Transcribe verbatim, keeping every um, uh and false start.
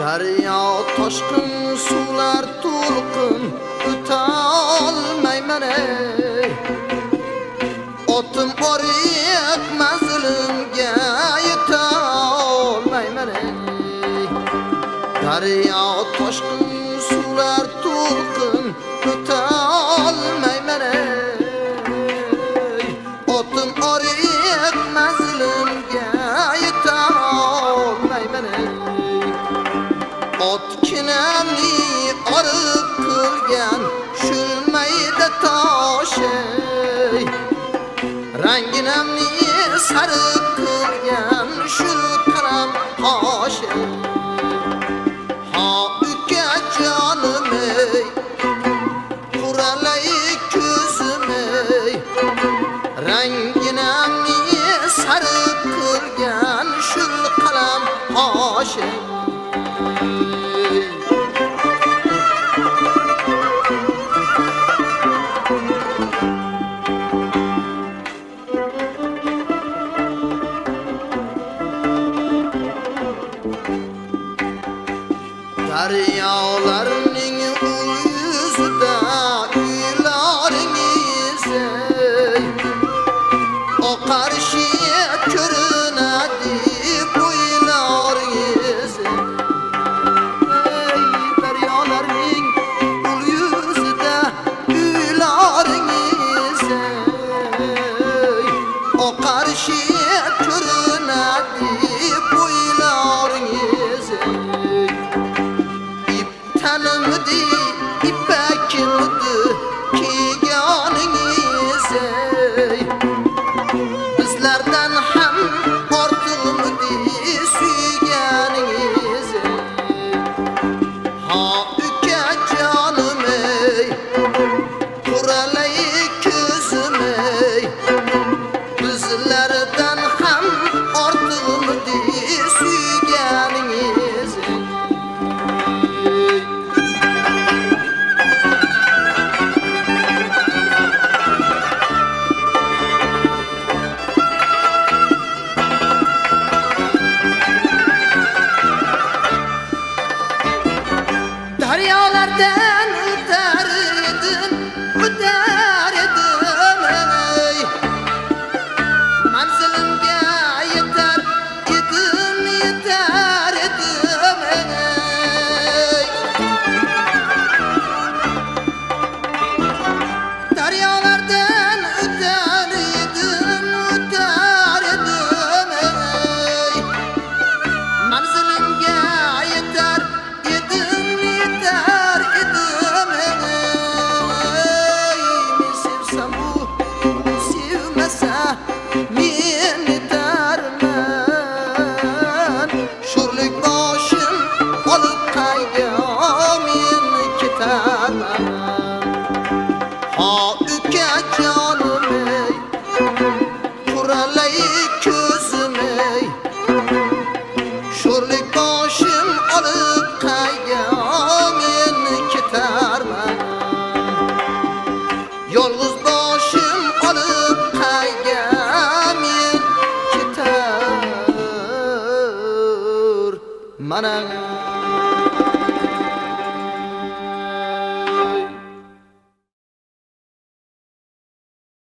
Daryo toshqin suvlar to'lqin o'ta olmayman ey. Otim oriq manzilimga yeta olmayman ey. Daryo toshqin suvlar to'lqin o'ta olmayman ey. Otim oriq manzilimga yeta olmayman ey. Otkinamni oriq qilgan shulmayda tosh ey. Ranginamni sariq qilgan shul qalam tosh ey. Ha ukajonim ey, quralay ko'zim ey. Ranginamni sariq qilgan shul qalam tosh ey. Daryolarning uyuzida uylaringiz ey. Oqarishi ko'rinadi bo'ylaringiz ey. Daryolarning uyuzida uylaringiz ey. Oqarishi ko'rinadi bo'ylaringiz ey. Tanımdi, ipakimdi kiyganingiz ey. Bizlardan ham ortiqmidi suyganingiz ey. Ha ukajonim ey, quralay ko'zim ey. Bizlardan ham ortiqmidi suyganingiz ey. Daryolardan o'tar edim, o'tar edim ey. Manzilimga yetar edim, yetar edim ey. Daryolardan o'tar edim, o'tar edim ey. Manzilimga yetar edim, yetar edim ey. Men sevsam u sevmasa men yetarman. Sho'rlik boshim olib qayga men ketarman. Ha ukajonim ey, quralay ko'zim ey. Sho'rlik boshim olib qayga men ketarman. Yolg'iz boshim olib qayga men ketar. Mana